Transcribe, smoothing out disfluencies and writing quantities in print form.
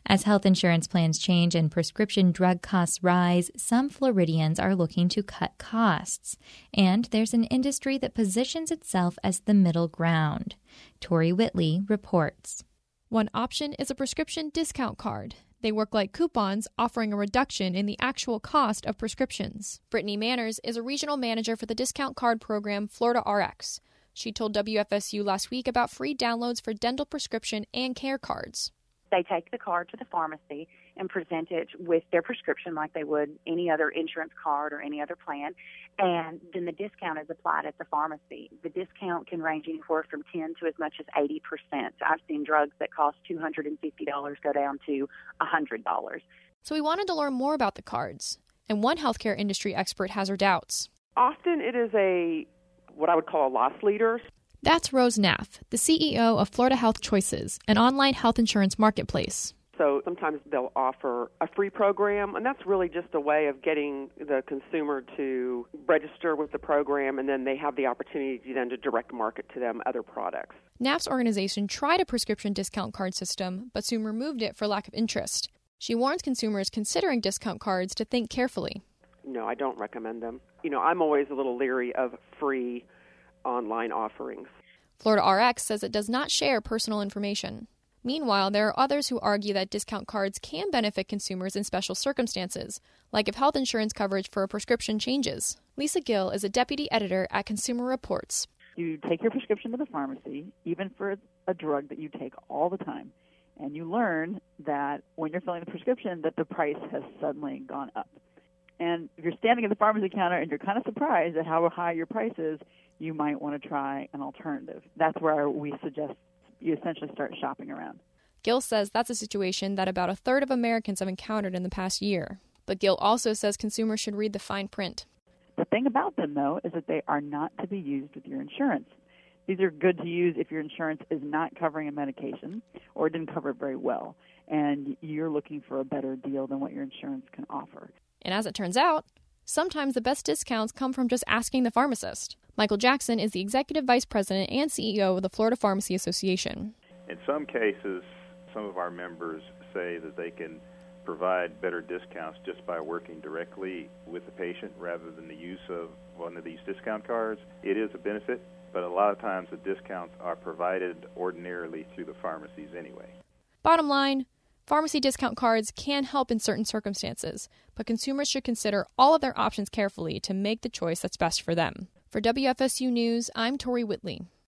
As health insurance plans change and prescription drug costs rise, some Floridians are looking to cut costs. And there's an industry that positions itself as the middle ground. Tori Whitley reports. One option is a prescription discount card. They work like coupons, offering a reduction in the actual cost of prescriptions. Brittany Manners is a regional manager for the discount card program Florida RX. She told WFSU last week about free downloads for dental prescription and care cards. They take the card to the pharmacy and present it with their prescription like they would any other insurance card or any other plan, and then the discount is applied at the pharmacy. The discount can range anywhere from 10 to as much as 80%. I've seen drugs that cost $250 go down to $100. So we wanted to learn more about the cards, and one healthcare industry expert has her doubts. Often it is what I would call a loss leader. That's Rose Naff, the CEO of Florida Health Choices, an online health insurance marketplace. So sometimes they'll offer a free program, and that's really just a way of getting the consumer to register with the program, and then they have the opportunity then to direct market to them other products. Naff's organization tried a prescription discount card system, but soon removed it for lack of interest. She warns consumers considering discount cards to think carefully. No, I don't recommend them. I'm always a little leery of free online offerings. Florida RX says it does not share personal information. Meanwhile, there are others who argue that discount cards can benefit consumers in special circumstances, like if health insurance coverage for a prescription changes. Lisa Gill is a deputy editor at Consumer Reports. You take your prescription to the pharmacy, even for a drug that you take all the time, and you learn that when you're filling the prescription that the price has suddenly gone up. And if you're standing at the pharmacy counter and you're kind of surprised at how high your price is, you might want to try an alternative. That's where we suggest you essentially start shopping around. Gill says that's a situation that about a third of Americans have encountered in the past year. But Gill also says consumers should read the fine print. The thing about them, though, is that they are not to be used with your insurance. These are good to use if your insurance is not covering a medication or didn't cover it very well, and you're looking for a better deal than what your insurance can offer. And as it turns out, sometimes the best discounts come from just asking the pharmacist. Michael Jackson is the Executive Vice President and CEO of the Florida Pharmacy Association. In some cases, some of our members say that they can provide better discounts just by working directly with the patient rather than the use of one of these discount cards. It is a benefit, but a lot of times the discounts are provided ordinarily through the pharmacies anyway. Bottom line, pharmacy discount cards can help in certain circumstances, but consumers should consider all of their options carefully to make the choice that's best for them. For WFSU News, I'm Tori Whitley.